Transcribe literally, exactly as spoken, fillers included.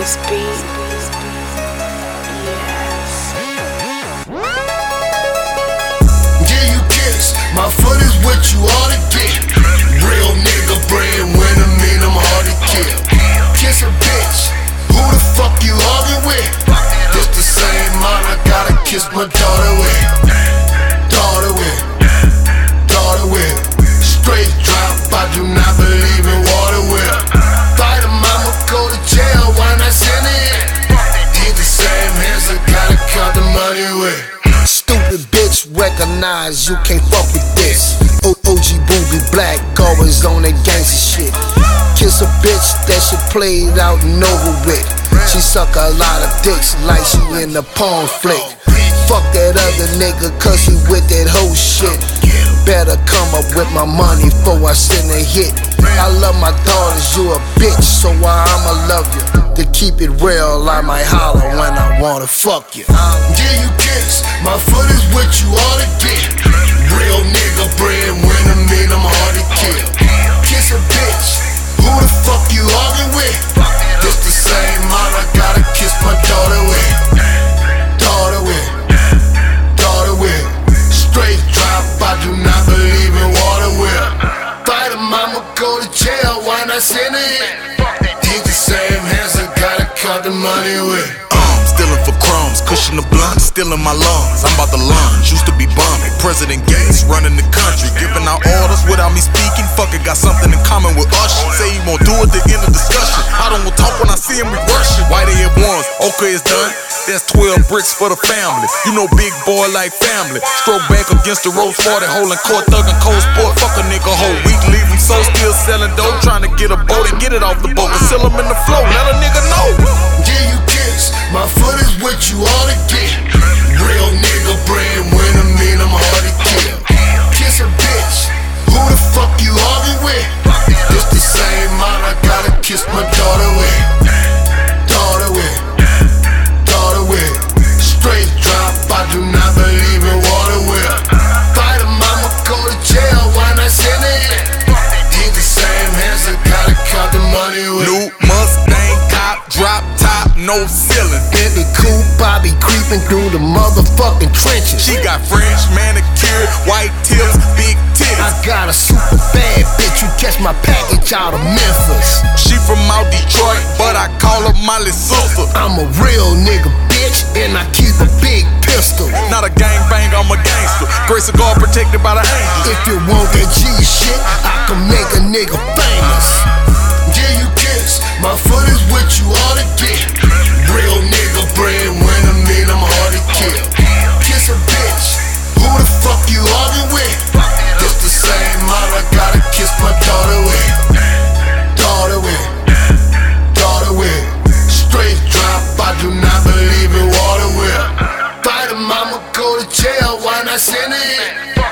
this beat. Give you kicks, my foot is what you ought to get. Real nigga breadwinner, mean I'm hard to kill. Kiss a bitch, who the fuck you arguing with? This the same mind I gotta kiss my daughter with. Daughter with, daughter with. Straight drop, I do not believe in water with. Fight a mama, go to jail, why not send it? Did the same hands I gotta cut the money with. Stupid bitch, recognize you can't fuck with this. O G Booby Black, always on that gangsta shit. Kiss a bitch that she played out and over with. She suck a lot of dicks like she in a porn flick. Fuck that other nigga cause he with that whole shit. Better come up with my money before I send a hit. I love my daughters, you a bitch, so why I'ma love you? To keep it real, I might holler when I wanna fuck you. Give you kicks, my foot is what you ought to get. Real nigga breadwinner, mean I'm hard to kill. Kiss a bitch, who the fuck you arguing with? This the same mind I gotta kiss my daughter with. Daughter with, daughter with. Straight drop, I do not believe in water with. Fight a mama, go to jail, why not send it? Did the same hands I gotta cut the money with. Um, stealing for crumbs, cushion the blunt, still in my lungs. I'm about to lunge, used to be bumming. President Gates running the country, giving out orders without me speaking. Fuck it, got something in common with Usher. Say he won't do it, the end of discussion. I don't want talk when I see him, we rushing. White head ones, okay, it's done. That's twelve bricks for the family. You know big boy like family. Stroke back against the Rose forty, holding court, thugging cold sport. Fuck a nigga whole week, leave him so still selling dope. Trying to get a boat and get it off the boat. Conceal him in the flow, let a nigga know. Give you kicks, my foot is what you ought to get. Real nigga breadwinner, mean I'm hard to kill. Kiss a bitch, who the fuck you arguing with? This the same mind I gotta kiss my daughter with. Daughter with, daughter with. Straight drop, I do not believe in water with. Fight a mama, go to jail, why not send it? Did the same hands I gotta cut the money with. New Mustang cop, drop top, no ceiling. Bentley coupe, I be creeping through the motherfucking trenches. She got French manicured, white tips, big titties. I got a super bad bitch, you catch my package out of Memphis. She from out Detroit, but I call her Molly sister. I'm a real nigga, bitch, and I keep a big pistol. Not a gangbang, I'm a gangster. Grace of God protected by the angels. If you want that G shit, I can make a nigga famous. Give you kicks, my foot is what you ought to get. Real nigga breadwinner, mean I'm hard to kill. Kiss a bitch, who the fuck you arguing with? This the same mind I gotta kiss my daughter with. Daughter with, daughter with. Straight drop, I do not believe in water with. Fight a mama, go to jail, why not send it?